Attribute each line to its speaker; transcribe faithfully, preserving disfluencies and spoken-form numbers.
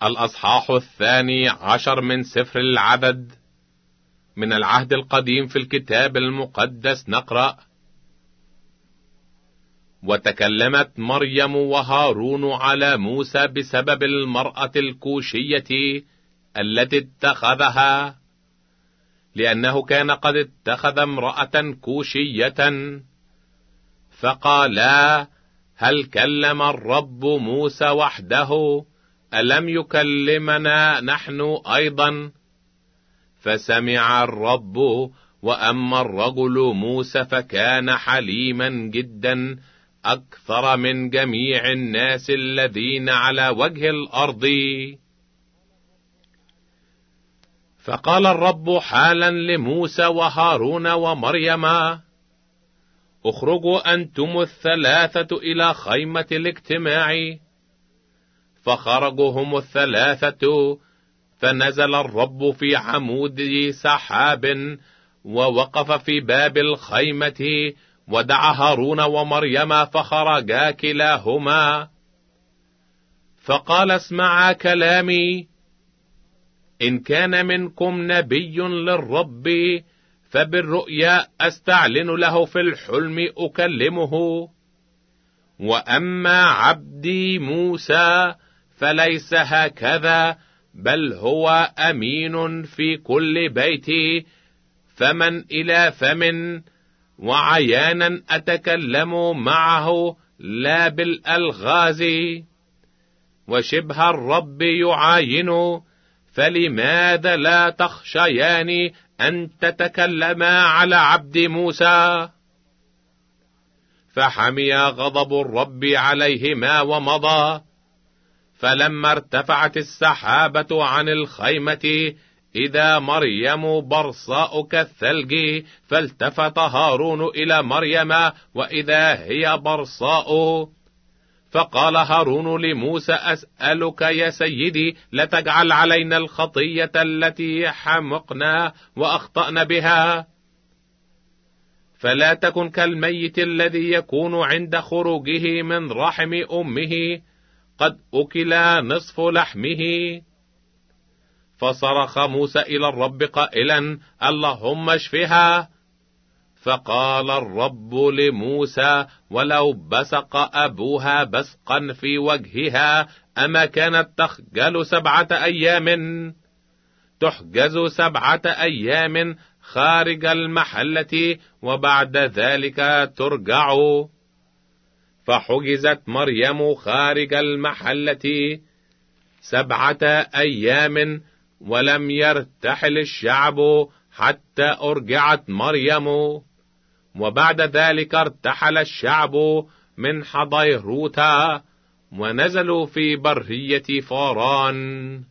Speaker 1: الأصحاح الثاني عشر من سفر العدد. من العهد القديم في الكتاب المقدس نقرأ: وتكلمت مريم وهارون على موسى بسبب المرأة الكوشية التي اتخذها، لأنه كان قد اتخذ امرأة كوشية. فقالا: هل كلم الرب موسى وحده؟ ألم يكلمنا نحن أيضا؟ فسمع الرب، وأما الرجل موسى فكان حليما جدا أكثر من جميع الناس الذين على وجه الأرض. فقال الرب حالا لموسى وهارون ومريم: اخرجوا أنتم الثلاثة إلى خيمة الاجتماع. فخرجوا هم الثلاثة، فنزل الرب في عمود سحاب ووقف في باب الخيمة، ودعا هارون ومريم فخرجا كلاهما. فقال: اسمعا كلامي، إن كان منكم نبي للرب فبالرؤيا أستعلن له، في الحلم أكلمه. وأما عبدي موسى فليس هكذا، بل هو أمين في كل بيتي، فمن إلى فم وعيانا أتكلم معه، لا بالألغاز. وشبه الرب يعاين، فلماذا لا تخشيان أن تتكلما على عبد موسى؟ فحمي غضب الرب عليهما ومضى. فلما ارتفعت السحابة عن الخيمة إذا مريم برصاء كالثلج، فالتفت هارون إلى مريم وإذا هي برصاء. فقال هارون لموسى: أسألك يا سيدي لا تجعل علينا الخطية التي حمقنا وأخطأنا بها، فلا تكن كالميت الذي يكون عند خروجه من رحم أمه، قد أكل نصف لحمه. فصرخ موسى إلى الرب قائلا: اللهم اشفها. فقال الرب لموسى: ولو بصق أبوها بصقا في وجهها، أما كانت تخجل سبعة أيام؟ تحجز سبعة أيام خارج المحلة، وبعد ذلك ترجع. فحجزت مريم خارج المحلة سبعة أيام، ولم يرتحل الشعب حتى أرجعت مريم. وبعد ذلك ارتحل الشعب من حضيروتا، ونزلوا في برية فاران.